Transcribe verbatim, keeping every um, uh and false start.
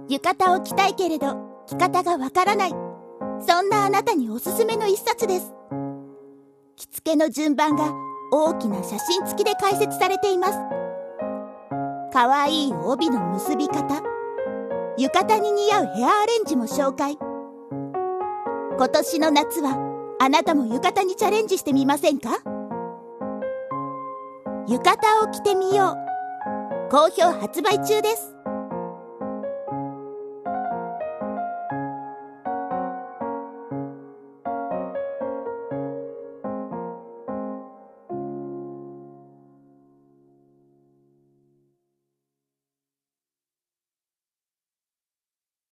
浴衣を着たいけれど着方がわからない、そんなあなたにおすすめの一冊です。着付けの順番が大きな写真付きで解説されています。かわいい帯の結び方、浴衣に似合うヘアアレンジも紹介。今年の夏はあなたも浴衣にチャレンジしてみませんか？浴衣を着てみよう。好評発売中です。